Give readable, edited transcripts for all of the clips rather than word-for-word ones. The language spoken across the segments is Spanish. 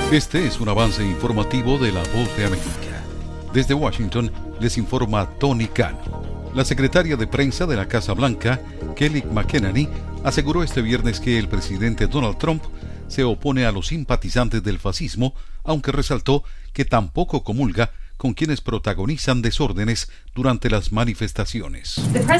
Este es un avance informativo de La Voz de América. Desde Washington les informa Tony Cano. La secretaria de prensa de la Casa Blanca, Kelly McEnany, aseguró este viernes que el presidente Donald Trump se opone a los simpatizantes del fascismo, aunque resaltó que tampoco comulga con quienes protagonizan desórdenes durante las manifestaciones.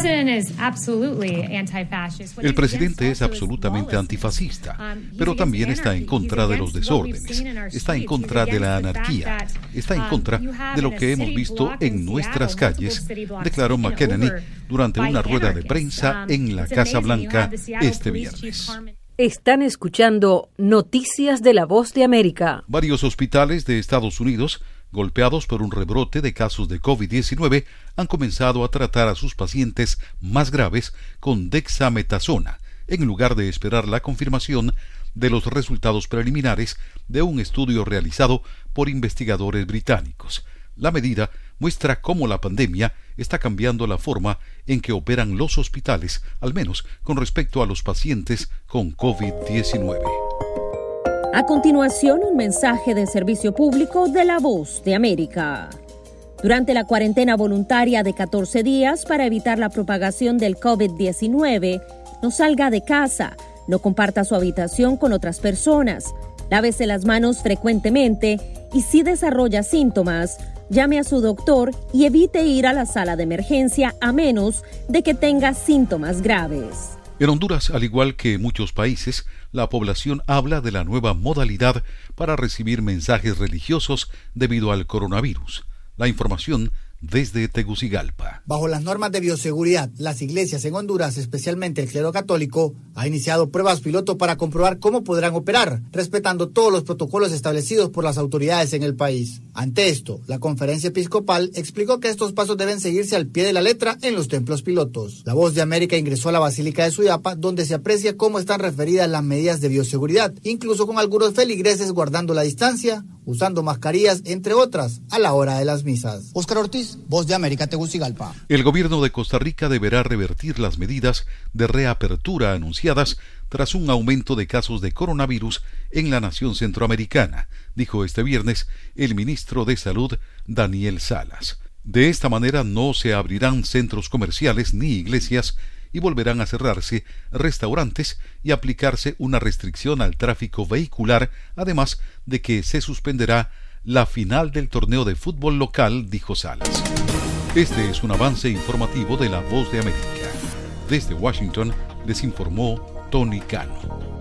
El presidente es absolutamente antifascista, pero también está en contra de los desórdenes, está en contra de la anarquía, está en contra de lo que hemos visto en nuestras calles, declaró McEnany durante una rueda de prensa en la Casa Blanca este viernes. Están escuchando Noticias de La Voz de América. Varios hospitales de Estados Unidos, golpeados por un rebrote de casos de COVID-19, han comenzado a tratar a sus pacientes más graves con dexametasona, en lugar de esperar la confirmación de los resultados preliminares de un estudio realizado por investigadores británicos. La medida muestra cómo la pandemia está cambiando la forma en que operan los hospitales, al menos con respecto a los pacientes con COVID-19. A continuación, un mensaje de servicio público de La Voz de América. Durante la cuarentena voluntaria de 14 días para evitar la propagación del COVID-19, no salga de casa, no comparta su habitación con otras personas, lávese las manos frecuentemente y si desarrolla síntomas, llame a su doctor y evite ir a la sala de emergencia a menos de que tenga síntomas graves. En Honduras, al igual que muchos países, la población habla de la nueva modalidad para recibir mensajes religiosos debido al coronavirus. La información desde Tegucigalpa. Bajo las normas de bioseguridad, las iglesias en Honduras, especialmente el clero católico, ha iniciado pruebas piloto para comprobar cómo podrán operar, respetando todos los protocolos establecidos por las autoridades en el país. Ante esto, la Conferencia Episcopal explicó que estos pasos deben seguirse al pie de la letra en los templos pilotos. La Voz de América ingresó a la Basílica de Suyapa, donde se aprecia cómo están referidas las medidas de bioseguridad, incluso con algunos feligreses guardando la distancia, usando mascarillas, entre otras, a la hora de las misas. Óscar Ortiz, Voz de América, Tegucigalpa. El gobierno de Costa Rica deberá revertir las medidas de reapertura anunciadas tras un aumento de casos de coronavirus en la nación centroamericana, dijo este viernes el ministro de Salud, Daniel Salas. De esta manera no se abrirán centros comerciales ni iglesias y volverán a cerrarse restaurantes y aplicarse una restricción al tráfico vehicular, además de que se suspenderá la final del torneo de fútbol local, dijo Salas. Este es un avance informativo de La Voz de América. Desde Washington les informó Tony Cano.